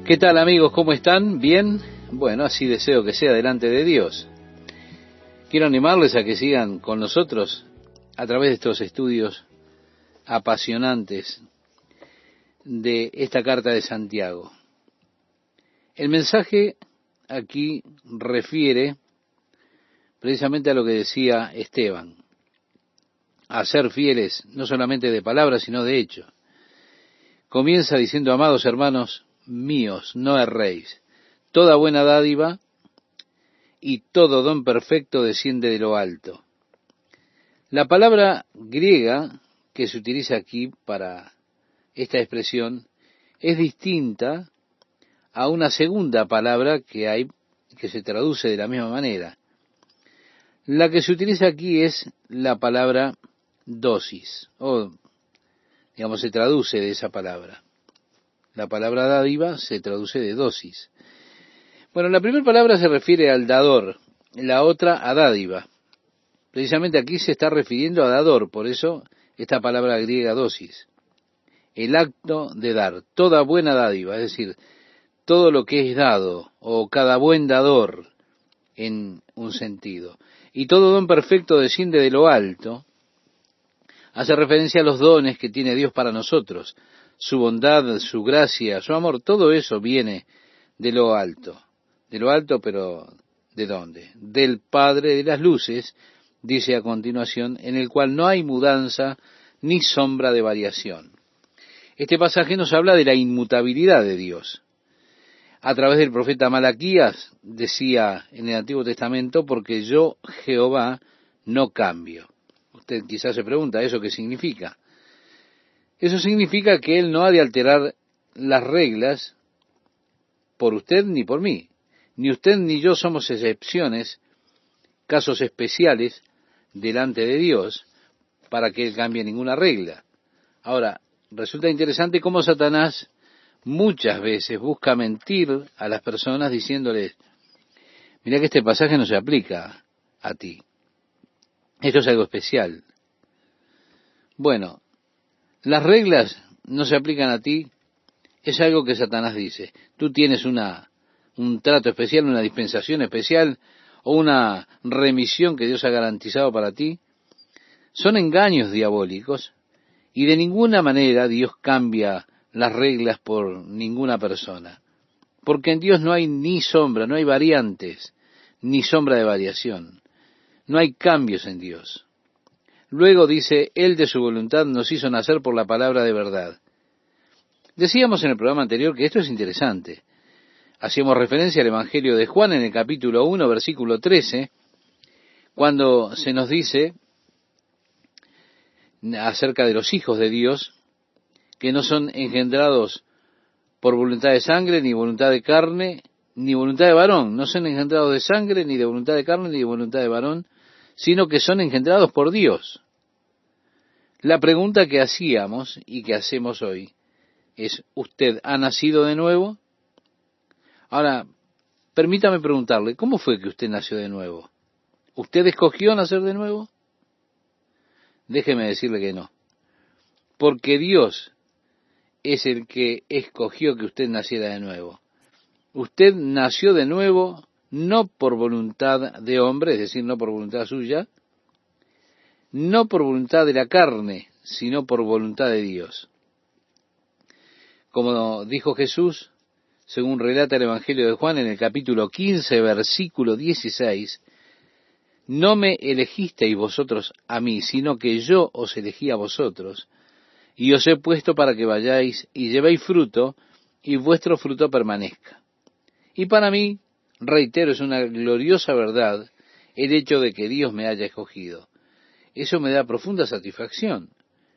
¿Qué tal, amigos? ¿Cómo están? ¿Bien? Bueno, así deseo que sea delante de Dios. Quiero animarles a que sigan con nosotros a través de estos estudios apasionantes de esta carta de Santiago. El mensaje aquí refiere precisamente a lo que decía Esteban, a ser fieles no solamente de palabra, sino de hecho. Comienza diciendo: amados hermanos míos, no erréis. Toda buena dádiva y todo don perfecto desciende de lo alto. La palabra griega que se utiliza aquí para esta expresión es distinta a una segunda palabra que hay que se traduce de la misma manera. La que se utiliza aquí es la palabra dosis, o digamos se traduce de esa palabra. La palabra dádiva se traduce de dosis. Bueno, la primera palabra se refiere al dador, la otra a dádiva. Precisamente aquí se está refiriendo a dador, por eso esta palabra griega dosis. El acto de dar, toda buena dádiva, es decir, todo lo que es dado, o cada buen dador, en un sentido. Y todo don perfecto desciende de lo alto, hace referencia a los dones que tiene Dios para nosotros, su bondad, su gracia, su amor, todo eso viene de lo alto. De lo alto, pero ¿de dónde? Del Padre de las luces, dice a continuación, en el cual no hay mudanza ni sombra de variación. Este pasaje nos habla de la inmutabilidad de Dios. A través del profeta Malaquías decía en el Antiguo Testamento: porque yo, Jehová, no cambio. Usted quizás se pregunta, ¿eso qué significa? Eso significa que Él no ha de alterar las reglas por usted ni por mí. Ni usted ni yo somos excepciones, casos especiales delante de Dios para que Él cambie ninguna regla. Ahora, resulta interesante cómo Satanás muchas veces busca mentir a las personas diciéndoles: mira que este pasaje no se aplica a ti. Esto es algo especial. Bueno, las reglas no se aplican a ti, es algo que Satanás dice. Tú tienes un trato especial, una dispensación especial, o una remisión que Dios ha garantizado para ti. Son engaños diabólicos, y de ninguna manera Dios cambia las reglas por ninguna persona. Porque en Dios no hay ni sombra, no hay variantes, ni sombra de variación. No hay cambios en Dios. Luego dice: Él de su voluntad nos hizo nacer por la palabra de verdad. Decíamos en el programa anterior que esto es interesante. Hacíamos referencia al Evangelio de Juan en el capítulo 1, versículo 13, cuando se nos dice acerca de los hijos de Dios, que no son engendrados por voluntad de sangre, ni voluntad de carne, ni voluntad de varón. No son engendrados de sangre, ni de voluntad de carne, ni de voluntad de varón, sino que son engendrados por Dios. La pregunta que hacíamos y que hacemos hoy es: ¿usted ha nacido de nuevo? Ahora, permítame preguntarle, ¿cómo fue que usted nació de nuevo? ¿Usted escogió nacer de nuevo? Déjeme decirle que no. Porque Dios es el que escogió que usted naciera de nuevo. Usted nació de nuevo no por voluntad de hombre, es decir, no por voluntad suya, no por voluntad de la carne, sino por voluntad de Dios. Como dijo Jesús, según relata el Evangelio de Juan en el capítulo 15, versículo 16, no me elegisteis vosotros a mí, sino que yo os elegí a vosotros, y os he puesto para que vayáis y llevéis fruto, y vuestro fruto permanezca. Y para mí, reitero, es una gloriosa verdad el hecho de que Dios me haya escogido. Eso me da profunda satisfacción.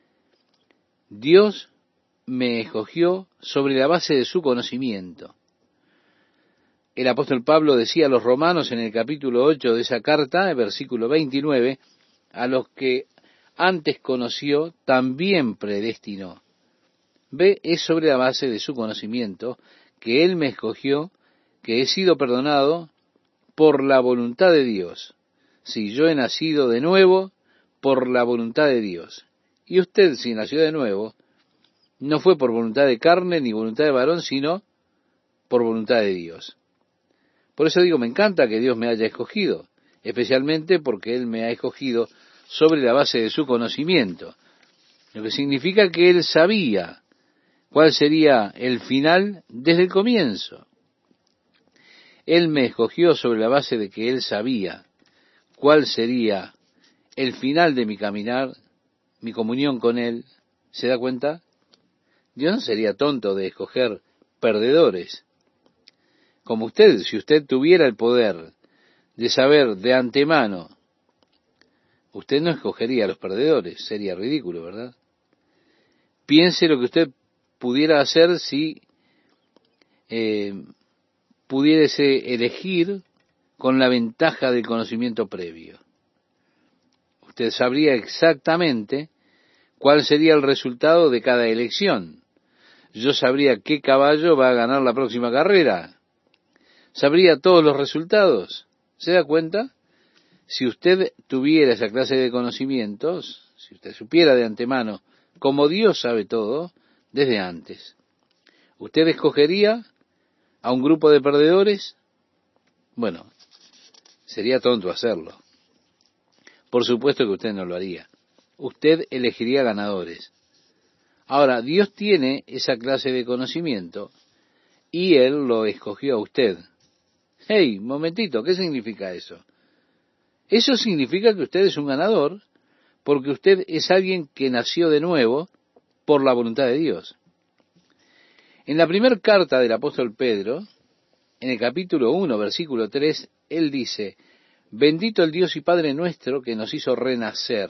Dios me escogió sobre la base de su conocimiento. El apóstol Pablo decía a los romanos en el capítulo 8 de esa carta, el versículo 29, a los que antes conoció, también predestinó. Ve, es sobre la base de su conocimiento que Él me escogió, que he sido perdonado por la voluntad de Dios. Si yo he nacido de nuevo, por la voluntad de Dios. Y usted, si nació de nuevo, no fue por voluntad de carne ni voluntad de varón, sino por voluntad de Dios. Por eso digo, me encanta que Dios me haya escogido, especialmente porque Él me ha escogido sobre la base de su conocimiento, lo que significa que Él sabía cuál sería el final desde el comienzo. Él me escogió sobre la base de que Él sabía cuál sería el final de mi caminar, mi comunión con Él. ¿Se da cuenta? Dios no sería tonto de escoger perdedores. Como usted, si usted tuviera el poder de saber de antemano, usted no escogería a los perdedores. Sería ridículo, ¿verdad? Piense lo que usted pudiera hacer si pudiese elegir con la ventaja del conocimiento previo. Usted sabría exactamente cuál sería el resultado de cada elección. Yo sabría qué caballo va a ganar la próxima carrera. Sabría todos los resultados. ¿Se da cuenta? Si usted tuviera esa clase de conocimientos, si usted supiera de antemano, como Dios sabe todo, desde antes, ¿usted escogería a un grupo de perdedores? Bueno, sería tonto hacerlo. Por supuesto que usted no lo haría. Usted elegiría ganadores. Ahora, Dios tiene esa clase de conocimiento y Él lo escogió a usted. Hey, momentito, ¿qué significa eso? Eso significa que usted es un ganador porque usted es alguien que nació de nuevo por la voluntad de Dios. En la primera carta del apóstol Pedro, en el capítulo 1, versículo 3, él dice: bendito el Dios y Padre nuestro que nos hizo renacer.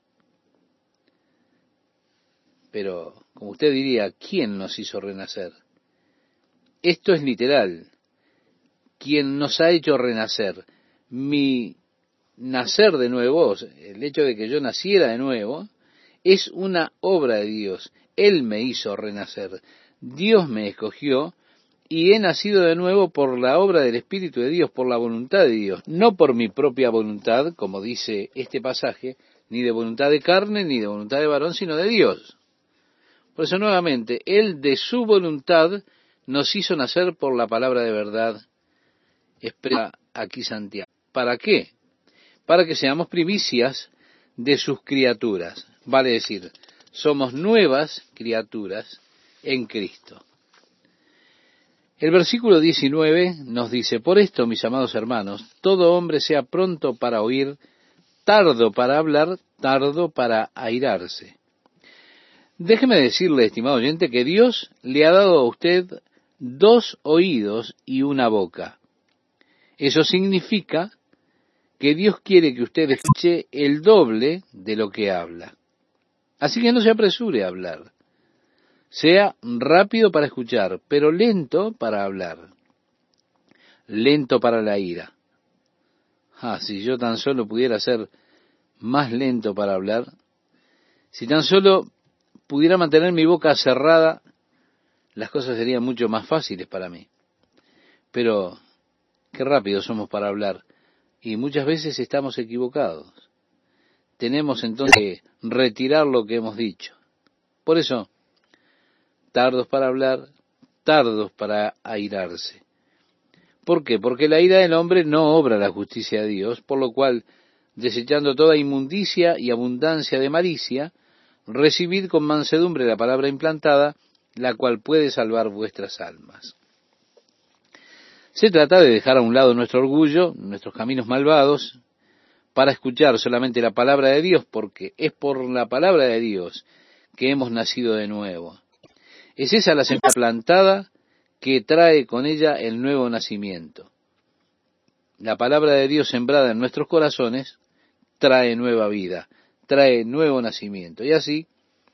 Pero, como usted diría, ¿quién nos hizo renacer? Esto es literal. ¿Quién nos ha hecho renacer? Mi nacer de nuevo, el hecho de que yo naciera de nuevo, es una obra de Dios. Él me hizo renacer. Dios me escogió y he nacido de nuevo por la obra del Espíritu de Dios, por la voluntad de Dios, no por mi propia voluntad, como dice este pasaje, ni de voluntad de carne, ni de voluntad de varón, sino de Dios. Por eso nuevamente, Él de su voluntad nos hizo nacer por la palabra de verdad, expresa aquí Santiago. ¿Para qué? Para que seamos primicias de sus criaturas. Vale decir, somos nuevas criaturas en Cristo. El versículo 19 nos dice: por esto, mis amados hermanos, todo hombre sea pronto para oír, tardo para hablar, tardo para airarse. Déjeme decirle, estimado oyente, que Dios le ha dado a usted 2 oídos y una boca. Eso significa que Dios quiere que usted escuche el doble de lo que habla. Así que no se apresure a hablar. Sea rápido para escuchar, pero lento para hablar. Lento para la ira. Si yo tan solo pudiera ser más lento para hablar, si tan solo pudiera mantener mi boca cerrada, las cosas serían mucho más fáciles para mí. Pero qué rápido somos para hablar, y muchas veces estamos equivocados. Tenemos entonces que retirar lo que hemos dicho. Por eso, tardos para hablar, tardos para airarse. ¿Por qué? Porque la ira del hombre no obra la justicia de Dios, por lo cual, desechando toda inmundicia y abundancia de malicia, recibid con mansedumbre la palabra implantada, la cual puede salvar vuestras almas. Se trata de dejar a un lado nuestro orgullo, nuestros caminos malvados, para escuchar solamente la palabra de Dios, porque es por la palabra de Dios que hemos nacido de nuevo. Es esa la semilla plantada que trae con ella el nuevo nacimiento. La palabra de Dios sembrada en nuestros corazones trae nueva vida, trae nuevo nacimiento. Y así,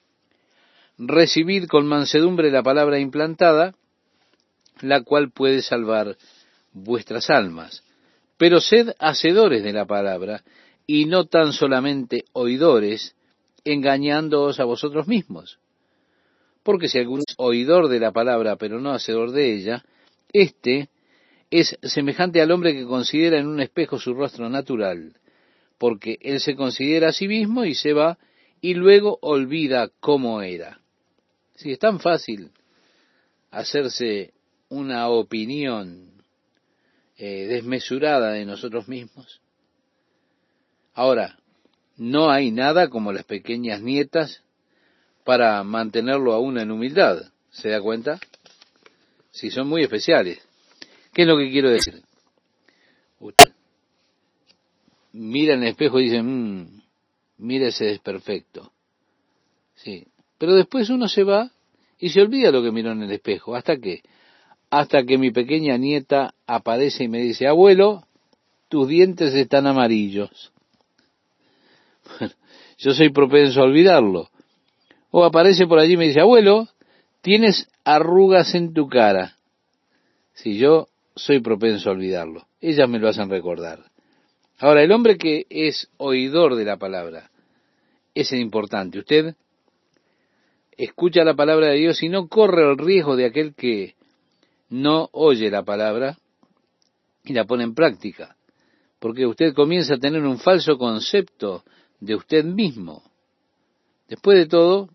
recibid con mansedumbre la palabra implantada, la cual puede salvar vuestras almas. Pero sed hacedores de la palabra, y no tan solamente oidores, engañándoos a vosotros mismos. Porque si alguno es oidor de la palabra, pero no hacedor de ella, éste es semejante al hombre que considera en un espejo su rostro natural, porque él se considera a sí mismo y se va, y luego olvida cómo era. Sí, es tan fácil hacerse una opinión desmesurada de nosotros mismos. Ahora, no hay nada como las pequeñas nietas para mantenerlo a uno en humildad. ¿Se da cuenta? Si son muy especiales. ¿Qué es lo que quiero decir? Usted mira en el espejo y dice, mira ese desperfecto. Sí. Pero después uno se va y se olvida lo que miró en el espejo. ¿Hasta qué? Hasta que mi pequeña nieta aparece y me dice, abuelo, tus dientes están amarillos. Bueno, yo soy propenso a olvidarlo. O aparece por allí y me dice, abuelo, tienes arrugas en tu cara. Si yo soy propenso a olvidarlo, ellas me lo hacen recordar. Ahora, el hombre que es oidor de la palabra, ese es importante. Usted escucha la palabra de Dios y no corre el riesgo de aquel que no oye la palabra y la pone en práctica, porque usted comienza a tener un falso concepto de usted mismo. Después de todo,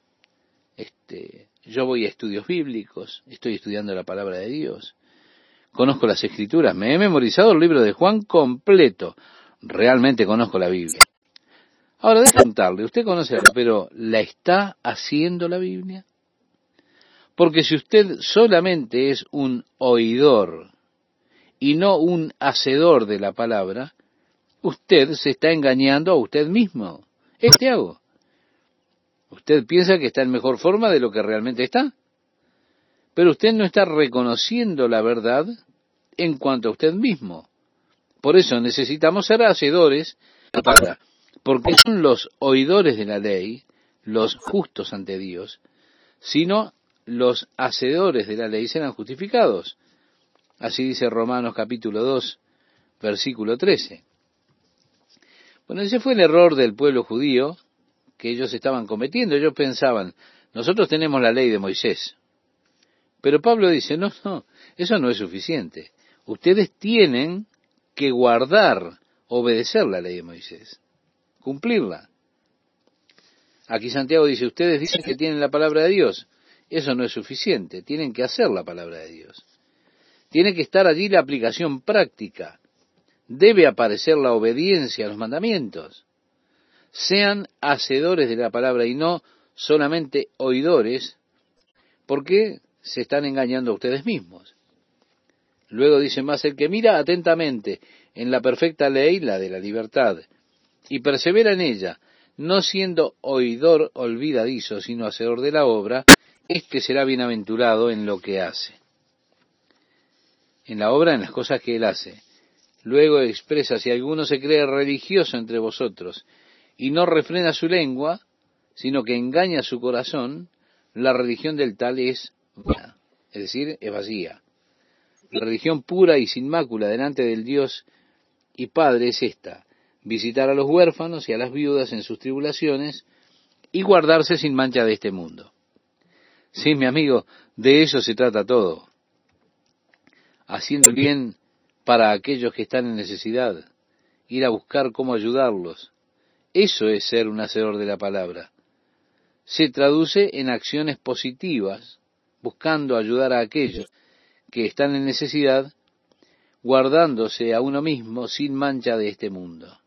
yo voy a estudios bíblicos, estoy estudiando la palabra de Dios, conozco las Escrituras, me he memorizado el libro de Juan completo, realmente conozco la Biblia. Ahora, déjame preguntarle, usted conoce, pero ¿la está haciendo la Biblia? Porque si usted solamente es un oidor y no un hacedor de la palabra, usted se está engañando a usted mismo. ¿Qué hago? Usted piensa que está en mejor forma de lo que realmente está, pero usted no está reconociendo la verdad en cuanto a usted mismo. Por eso necesitamos ser hacedores de la palabra, porque son los oidores de la ley, los justos ante Dios, sino los hacedores de la ley serán justificados. Así dice Romanos capítulo 2, versículo 13. Bueno, ese fue el error del pueblo judío que ellos estaban cometiendo. Ellos pensaban, nosotros tenemos la ley de Moisés. Pero Pablo dice, no, eso no es suficiente. Ustedes tienen que guardar, obedecer la ley de Moisés, cumplirla. Aquí Santiago dice, ustedes dicen que tienen la palabra de Dios. Eso no es suficiente, tienen que hacer la palabra de Dios. Tiene que estar allí la aplicación práctica. Debe aparecer la obediencia a los mandamientos. Sean hacedores de la palabra y no solamente oidores, porque se están engañando a ustedes mismos. Luego dice más, el que mira atentamente en la perfecta ley, la de la libertad, y persevera en ella, no siendo oidor olvidadizo, sino hacedor de la obra, éste será bienaventurado en lo que hace. En la obra, en las cosas que él hace. Luego expresa, si alguno se cree religioso entre vosotros y no refrena su lengua, sino que engaña su corazón, la religión del tal es vana, es decir, es vacía. La religión pura y sin mácula delante del Dios y Padre es esta: visitar a los huérfanos y a las viudas en sus tribulaciones y guardarse sin mancha de este mundo. Sí, mi amigo, de eso se trata todo. Haciendo el bien para aquellos que están en necesidad, ir a buscar cómo ayudarlos. Eso es ser un hacedor de la palabra. Se traduce en acciones positivas, buscando ayudar a aquellos que están en necesidad, guardándose a uno mismo sin mancha de este mundo.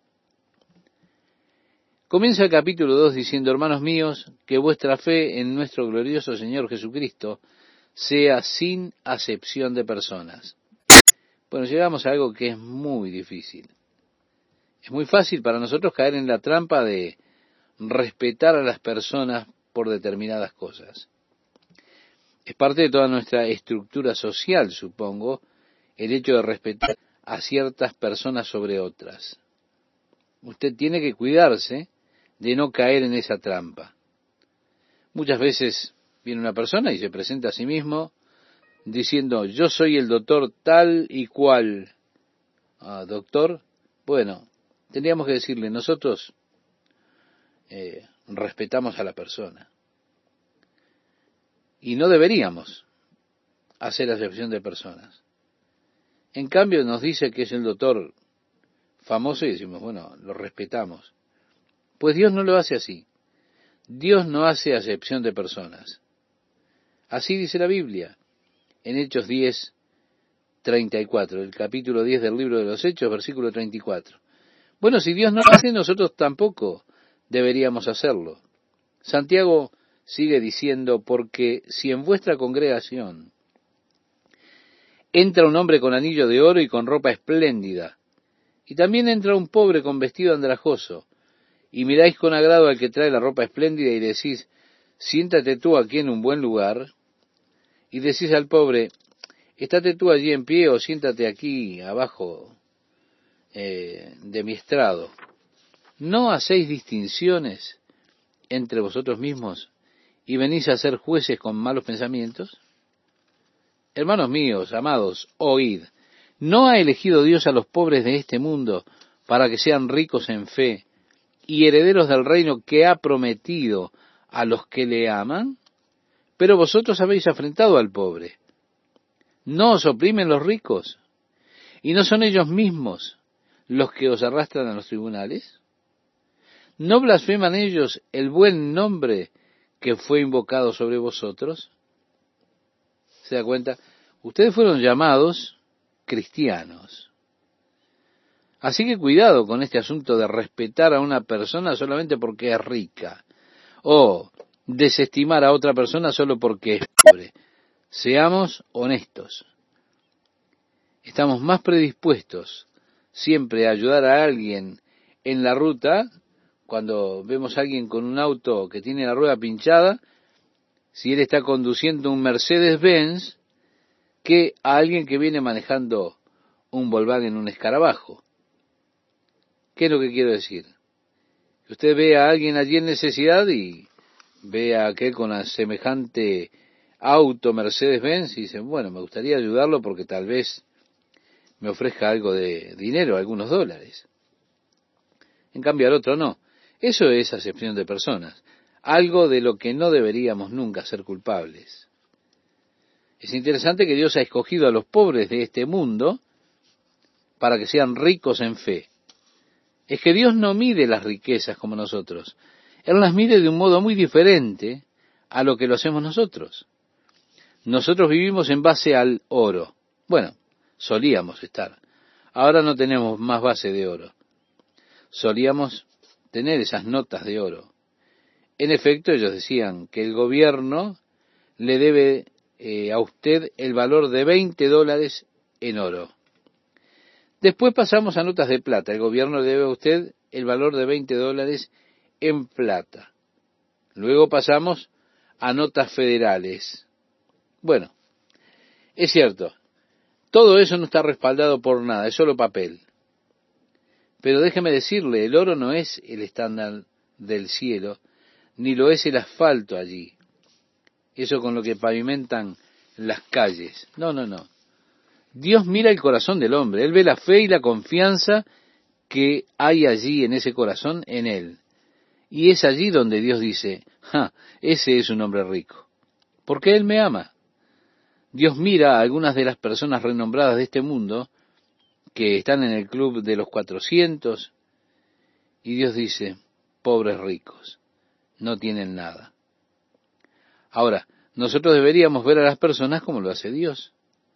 Comienza el capítulo 2 diciendo, hermanos míos, que vuestra fe en nuestro glorioso Señor Jesucristo sea sin acepción de personas. Bueno, llegamos a algo que es muy difícil. Es muy fácil para nosotros caer en la trampa de respetar a las personas por determinadas cosas. Es parte de toda nuestra estructura social, supongo, el hecho de respetar a ciertas personas sobre otras. Usted tiene que cuidarse de no caer en esa trampa. Muchas veces viene una persona y se presenta a sí mismo diciendo, yo soy el doctor tal y cual. Doctor, bueno, tendríamos que decirle, nosotros respetamos a la persona. Y no deberíamos hacer acepción de personas. En cambio nos dice que es el doctor famoso y decimos, bueno, lo respetamos. Pues Dios no lo hace así. Dios no hace acepción de personas. Así dice la Biblia. en Hechos 10:34, el capítulo 10 del libro de los Hechos, versículo 34. Bueno, si Dios no lo hace, nosotros tampoco deberíamos hacerlo. Santiago sigue diciendo, porque si en vuestra congregación entra un hombre con anillo de oro y con ropa espléndida, y también entra un pobre con vestido andrajoso, y miráis con agrado al que trae la ropa espléndida y decís, siéntate tú aquí en un buen lugar, y decís al pobre, estate tú allí en pie o siéntate aquí abajo de mi estrado. ¿No hacéis distinciones entre vosotros mismos y venís a ser jueces con malos pensamientos? Hermanos míos, amados, oíd. ¿No ha elegido Dios a los pobres de este mundo para que sean ricos en fe y herederos del reino que ha prometido a los que le aman? Pero vosotros habéis afrentado al pobre. ¿No os oprimen los ricos? ¿Y no son ellos mismos los que os arrastran a los tribunales? ¿No blasfeman ellos el buen nombre que fue invocado sobre vosotros? ¿Se da cuenta? Ustedes fueron llamados cristianos. Así que cuidado con este asunto de respetar a una persona solamente porque es rica, o desestimar a otra persona solo porque es pobre. Seamos honestos. Estamos más predispuestos siempre a ayudar a alguien en la ruta, cuando vemos a alguien con un auto que tiene la rueda pinchada, si él está conduciendo un Mercedes-Benz, que a alguien que viene manejando un Volkswagen, un escarabajo. ¿Qué es lo que quiero decir? Que usted ve a alguien allí en necesidad y ve a aquel con la semejante auto Mercedes-Benz y dice, bueno, me gustaría ayudarlo porque tal vez me ofrezca algo de dinero, algunos dólares. En cambio al otro no. Eso es acepción de personas, algo de lo que no deberíamos nunca ser culpables. Es interesante que Dios ha escogido a los pobres de este mundo para que sean ricos en fe. Es que Dios no mide las riquezas como nosotros. Él las mide de un modo muy diferente a lo que lo hacemos nosotros. Nosotros vivimos en base al oro. Bueno, solíamos estar. Ahora no tenemos más base de oro. Solíamos tener esas notas de oro. En efecto, ellos decían que el gobierno le debe a usted el valor de $20 en oro. Después pasamos a notas de plata. El gobierno le debe a usted el valor de $20 en plata. Luego pasamos a notas federales. Bueno, es cierto, todo eso no está respaldado por nada, es solo papel. Pero déjeme decirle, el oro no es el estándar del cielo, ni lo es el asfalto allí. Eso con lo que pavimentan las calles. No, no, no. Dios mira el corazón del hombre. Él ve la fe y la confianza que hay allí en ese corazón, en él. Y es allí donde Dios dice, ese es un hombre rico. Porque Él me ama. Dios mira a algunas de las personas renombradas de este mundo que están en el club de los 400 y Dios dice, pobres ricos, no tienen nada. Ahora, nosotros deberíamos ver a las personas como lo hace Dios.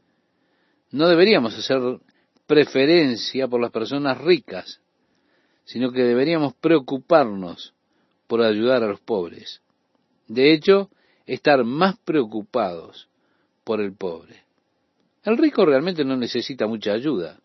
No deberíamos hacer preferencia por las personas ricas, sino que deberíamos preocuparnos por ayudar a los pobres. De hecho, estar más preocupados por el pobre. El rico realmente no necesita mucha ayuda.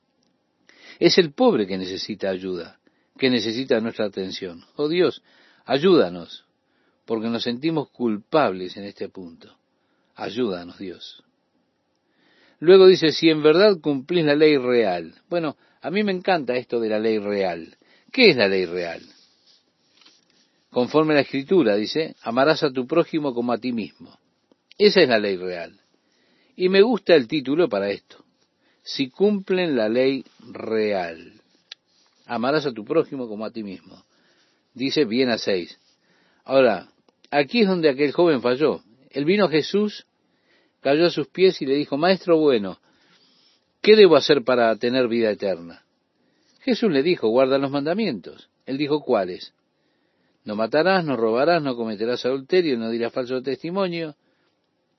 Es el pobre que necesita ayuda, que necesita nuestra atención. Oh Dios, ayúdanos, porque nos sentimos culpables en este punto. Ayúdanos, Dios. Luego dice, si en verdad cumplís la ley real. Bueno, a mí me encanta esto de la ley real. ¿Qué es la ley real? Conforme a la Escritura, dice, amarás a tu prójimo como a ti mismo. Esa es la ley real. Y me gusta el título para esto. Si cumplen la ley real. Amarás a tu prójimo como a ti mismo. Dice, bien hacéis. Ahora, aquí es donde aquel joven falló. Él vino a Jesús, cayó a sus pies y le dijo, Maestro bueno, ¿qué debo hacer para tener vida eterna? Jesús le dijo, guarda los mandamientos. Él dijo, ¿cuáles? No matarás, no robarás, no cometerás adulterio, no dirás falso testimonio.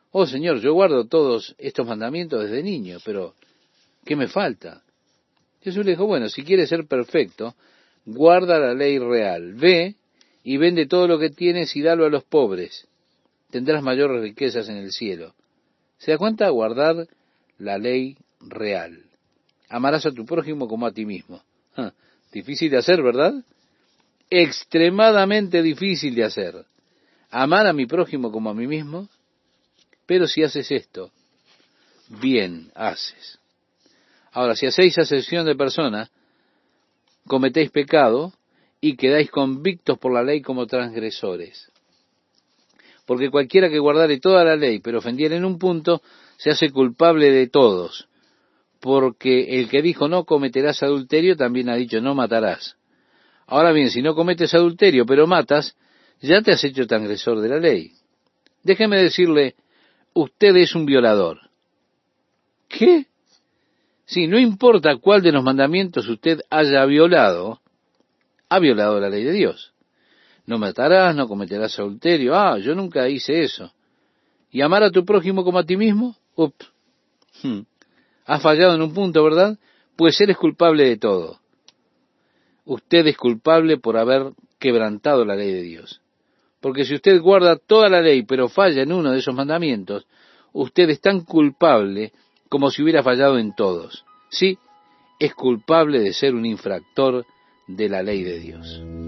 Oh Señor, yo guardo todos estos mandamientos desde niño, pero ¿qué me falta? Jesús le dijo, bueno, si quieres ser perfecto, guarda la ley real. Ve y vende todo lo que tienes y dalo a los pobres. Tendrás mayores riquezas en el cielo. ¿Se da cuenta? Guardar la ley real. Amarás a tu prójimo como a ti mismo. Difícil de hacer, ¿verdad? Extremadamente difícil de hacer. Amar a mi prójimo como a mí mismo. Pero si haces esto, bien haces. Ahora, si hacéis acepción de persona, cometéis pecado y quedáis convictos por la ley como transgresores. Porque cualquiera que guardare toda la ley, pero ofendiere en un punto, se hace culpable de todos. Porque el que dijo no cometerás adulterio, también ha dicho no matarás. Ahora bien, si no cometes adulterio, pero matas, ya te has hecho transgresor de la ley. Déjeme decirle, usted es un violador. ¿Qué? Sí, no importa cuál de los mandamientos usted haya violado, ha violado la ley de Dios. No matarás, no cometerás adulterio. Yo nunca hice eso. ¿Y amar a tu prójimo como a ti mismo? Ups. Has fallado en un punto, ¿verdad? Pues eres culpable de todo. Usted es culpable por haber quebrantado la ley de Dios. Porque si usted guarda toda la ley, pero falla en uno de esos mandamientos, usted es tan culpable como si hubiera fallado en todos. Sí, es culpable de ser un infractor de la ley de Dios.